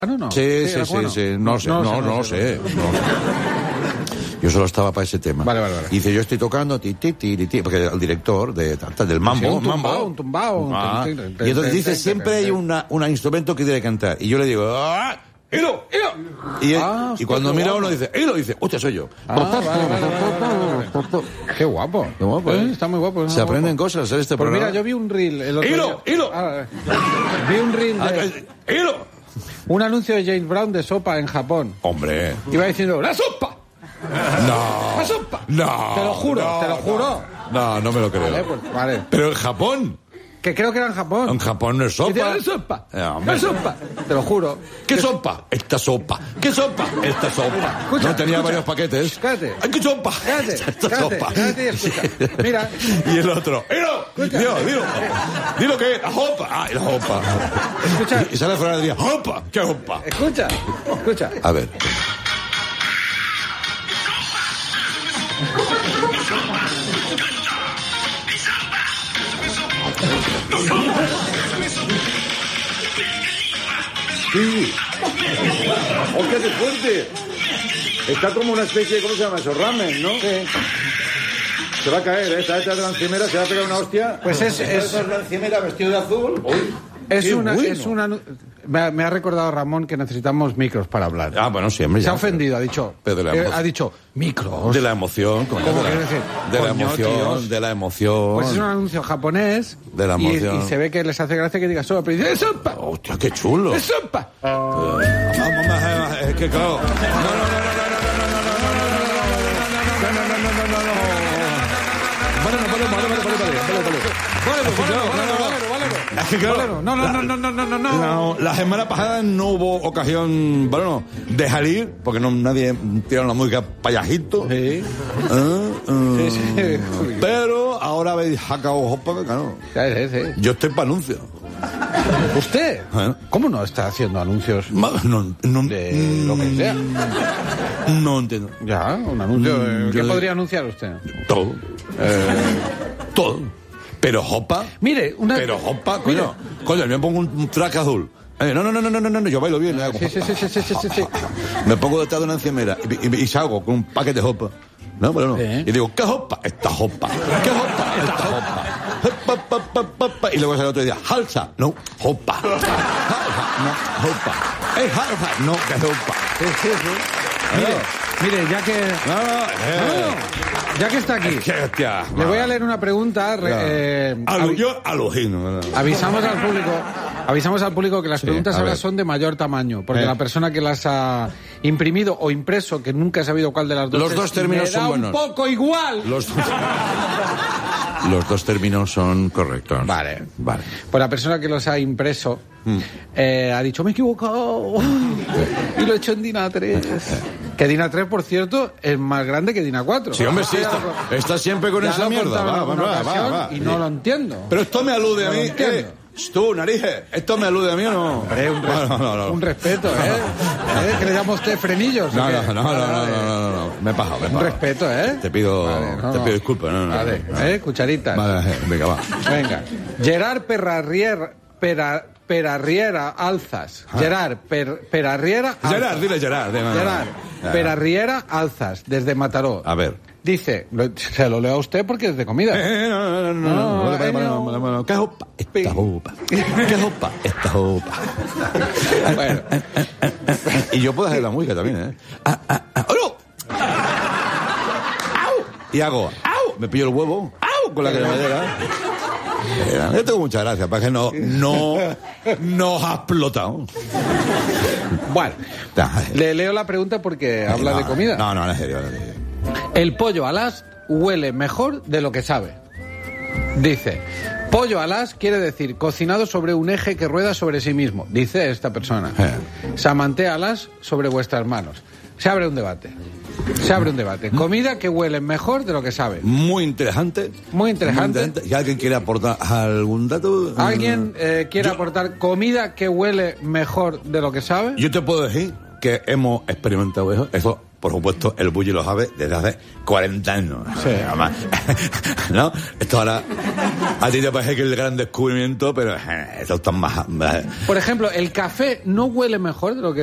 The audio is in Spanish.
No. Sí. No sé. Yo solo estaba para ese tema. Vale. Y dice, yo estoy tocando, porque el director del mambo. Un tumbao. Y entonces dice, siempre hay un instrumento que debe cantar. Y yo le digo, ¡hilo! Y cuando mira uno dice, ¡hilo! Dice, ¡hostia, soy yo! Vale. Qué guapo. Está muy guapo. Se aprenden cosas en este pues programa. Mira, yo vi un reel el otro ¡Hilo! día. Vi un reel de... ¡hilo! Un anuncio de James Brown de sopa en Japón. Hombre. Iba diciendo, ¡la sopa! No. ¡La sopa! No. Te lo juro. No me lo creo. Vale. Pero en Japón. Que creo que era en Japón. En Japón no es sopa. ¡La sopa! ¡La sopa! Te lo juro. ¿Qué sopa? Esta sopa. ¿Qué sopa? Esta sopa. Escucha, tenía varios paquetes. Cállate. ¡Ay, qué sopa! Esta sopa. Cállate y escucha. Mira. Y el otro, dilo que es, la sopa. La sopa. Escucha. Y sale fuera del día, ¡sopa! ¿Qué sopa? Escucha. A ver. Sí. ¡Hostia, qué fuerte! Está como una especie de, ¿cómo se llama eso? Ramen, ¿no? Sí. Se va a caer, esta de la encimera, se va a pegar una hostia. Pues es la encimera vestido de azul. Uy, me ha recordado Ramón que necesitamos micros para hablar. Bueno, siempre. Se ha ofendido, ha dicho. Ha dicho, micros. De la emoción, coño. ¿Cómo quieres decir? De la emoción. Pues es un anuncio japonés. De la emoción. Y se ve que les hace gracia que diga sopa, pero dice, ¡es sopa! ¡Hostia, qué chulo! ¡Es sopa! Es que claro. Es que claro. No. La semana pasada no hubo ocasión, de salir, porque nadie tiró la música payasito. Sí. Pero ahora habéis sacado jopa, claro. Sí. Yo estoy para anuncios. ¿Usted? ¿Cómo no está haciendo anuncios de lo que sea? No entiendo. Ya, un anuncio. ¿Qué podría anunciar usted? Todo. Todo. Pero jopa. Mire, Pero jopa, coño. Coño, me pongo un traje azul. No, yo bailo bien. Sí. Me pongo detrás de una encimera y salgo con un paquete de jopa. No. Sí. Y digo, ¿qué jopa? Esta jopa. ¿Qué jopa? Esta jopa. Y luego sale otro día, jalsa. No, jopa. Jalsa. No, jopa. Jalsa. No, que jopa. Sí. Mire, ya que... Ya que está aquí, le voy a leer una pregunta. Avisamos al público que las preguntas ahora son de mayor tamaño, porque la persona que las ha imprimido o impreso, que nunca he sabido cuál de las dos los dos términos son buenos. Un poco igual. Los dos términos son correctos. Vale. Pues la persona que los ha impreso ha dicho, me he equivocado y lo he hecho en DIN A3. Que DIN A3, por cierto, es más grande que DIN A4. Sí, hombre, sí, está siempre con esa mierda. Va. Y no lo entiendo. Pero esto me alude a mí. Tú, narices, ¿esto me alude a mí o no? Hombre, un respeto, ¿Que le llama usted frenillos? No. Me he pasado. Un respeto, Te pido disculpas. Vale, cucharitas. Vale, venga, va. Venga. Gerard Perarriera Alzas. Gerard Perarriera Alzas. Dile Gerard. Gerard Perarriera Alzas, desde Mataró. A ver. Dice, se lo leo a usted porque es de comida. No. ¿Qué jopa? Esta jopa. ¿Qué jopa? Esta jopa. Bueno. Y yo puedo hacer la música también, ¡Oh, no! Y hago, ¡au! Me pillo el huevo, ¡au! Con la cremallera. Yo tengo muchas gracias, para que no ha explotado. Bueno, le leo la pregunta porque habla de comida. No, en serio. El pollo alas huele mejor de lo que sabe. Dice, pollo alas quiere decir cocinado sobre un eje que rueda sobre sí mismo, dice esta persona. Samanté alas sobre vuestras manos. Se abre un debate. Comida que huele mejor de lo que sabe. Muy interesante. ¿Y alguien quiere aportar algún dato? ¿Alguien quiere aportar comida que huele mejor de lo que sabe? Yo te puedo decir que hemos experimentado eso por supuesto, el bulli lo sabe desde hace 40 años. Sí. Además, ¿no? Esto ahora a ti te parece que es el gran descubrimiento, pero esto está más... Por ejemplo, el café no huele mejor de lo que